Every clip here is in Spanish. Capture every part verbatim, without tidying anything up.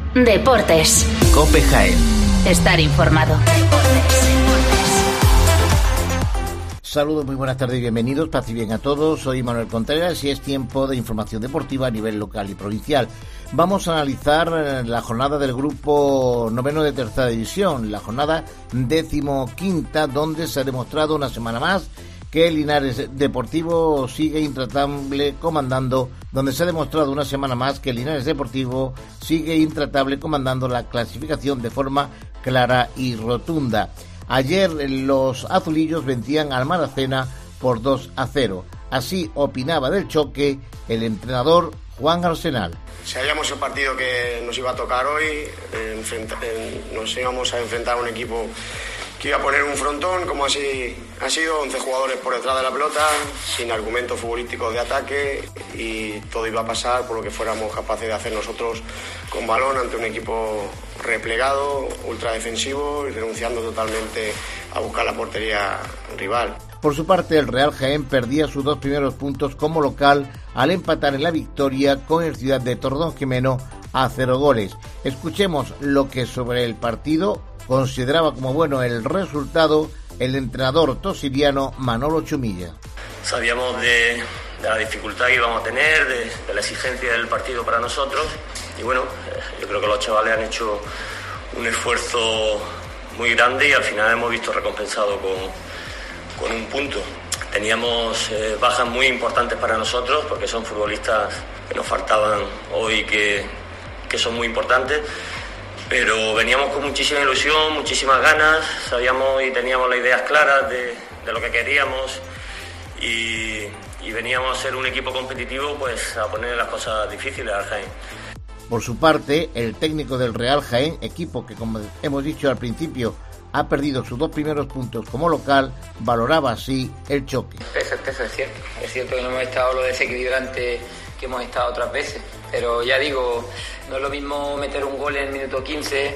Deportes. COPE Jaén. Estar informado. Saludos, muy buenas tardes y bienvenidos. Paz y bien a todos. Soy Manuel Contreras y es tiempo de información deportiva a nivel local y provincial. Vamos a analizar la jornada del grupo noveno de tercera división, la jornada decimoquinta, donde se ha demostrado una semana más que el Linares Deportivo sigue intratable comandando, donde se ha demostrado una semana más que el Linares Deportivo sigue intratable comandando la clasificación de forma clara y rotunda. Ayer los azulillos vencían al Maracena por dos a cero. Así opinaba del choque el entrenador Juan Arsenal. Sabíamos el partido que nos iba a tocar hoy, enfrenta, nos íbamos a enfrentar a un equipo que iba a poner un frontón, como así ha sido, once jugadores por detrás de la pelota, sin argumentos futbolísticos de ataque, y todo iba a pasar por lo que fuéramos capaces de hacer nosotros con balón ante un equipo replegado, ultradefensivo y renunciando totalmente a buscar la portería rival. Por su parte, el Real Jaén perdía sus dos primeros puntos como local al empatar en la victoria con el Ciudad de Tordón-Jimeno a cero goles. Escuchemos lo que sobre el partido consideraba como bueno el resultado el entrenador tosiriano Manolo Chumilla. Sabíamos de, de la dificultad que íbamos a tener, de, de la exigencia del partido para nosotros, y bueno, yo creo que los chavales han hecho un esfuerzo muy grande y al final hemos visto recompensado con, con un punto. Teníamos eh, bajas muy importantes para nosotros porque son futbolistas que nos faltaban hoy, que, que son muy importantes. Pero veníamos con muchísima ilusión, muchísimas ganas, sabíamos y teníamos las ideas claras de, de lo que queríamos y, y veníamos a ser un equipo competitivo, pues a poner las cosas difíciles al Jaén. Por su parte, el técnico del Real Jaén, equipo que como hemos dicho al principio ha perdido sus dos primeros puntos como local, valoraba así el choque. Eso, eso es cierto, es cierto que no hemos estado lo desequilibrante que hemos estado otras veces, pero ya digo, no es lo mismo meter un gol en el minuto quince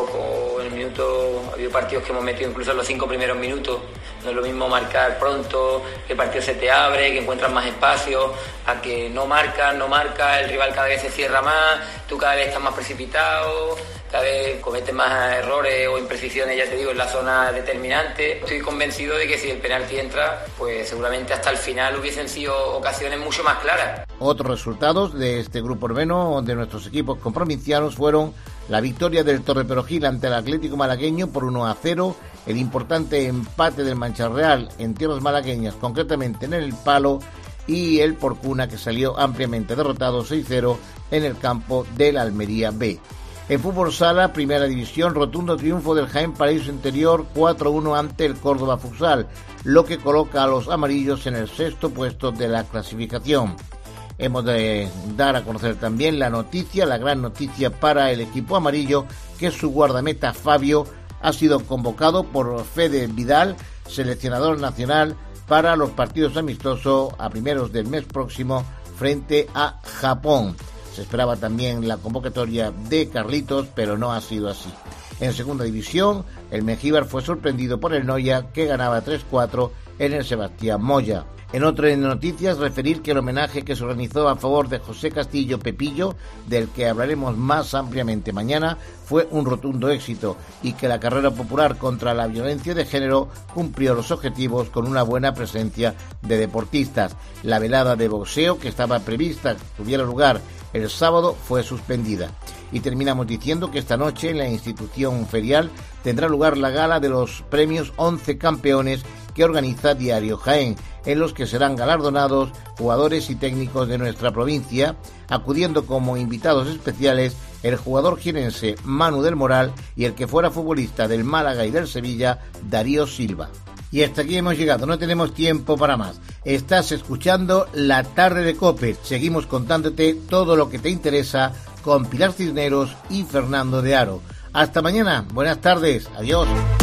o en el minuto, ha habido partidos que hemos metido incluso en los cinco primeros minutos, no es lo mismo marcar pronto, que el partido se te abre, que encuentras más espacio, a que no marcas, no marcas, el rival cada vez se cierra más, tú cada vez estás más precipitado, cada vez cometes más errores o imprecisiones, ya te digo, en la zona determinante. Estoy convencido de que si el penalti entra, pues seguramente hasta el final hubiesen sido ocasiones mucho más claras. Otros resultados de este grupo noveno de nuestros equipos comprovincianos fueron la victoria del Torreperogil ante el Atlético Malagueño por uno a cero, el importante empate del Mancharreal en tierras malagueñas, concretamente en el Palo, y el Porcuna, que salió ampliamente derrotado seis cero en el campo del Almería B. En fútbol sala, primera división, rotundo triunfo del Jaén Paraíso Interior cuatro uno ante el Córdoba Futsal, lo que coloca a los amarillos en el sexto puesto de la clasificación. Hemos de dar a conocer también la noticia, la gran noticia para el equipo amarillo, que su guardameta Fabio ha sido convocado por Fede Vidal, seleccionador nacional, para los partidos amistosos a primeros del mes próximo frente a Japón. Se esperaba también la convocatoria de Carlitos, pero no ha sido así. En segunda división, el Mengíbar fue sorprendido por el Noya, que ganaba tres cuatro en el Sebastián Moya. En otras noticias, referir que el homenaje que se organizó a favor de José Castillo Pepillo, del que hablaremos más ampliamente mañana, fue un rotundo éxito y que la carrera popular contra la violencia de género cumplió los objetivos con una buena presencia de deportistas. La velada de boxeo, que estaba prevista que tuviera lugar el sábado, fue suspendida. Y terminamos diciendo que esta noche en la institución ferial tendrá lugar la gala de los premios once campeones que organiza Diario Jaén, en los que serán galardonados jugadores y técnicos de nuestra provincia, acudiendo como invitados especiales el jugador jienense Manu del Moral y el que fuera futbolista del Málaga y del Sevilla, Darío Silva. Y hasta aquí hemos llegado, no tenemos tiempo para más. Estás escuchando La Tarde de COPE. Seguimos contándote todo lo que te interesa con Pilar Cisneros y Fernando de Aro. Hasta mañana, buenas tardes, adiós.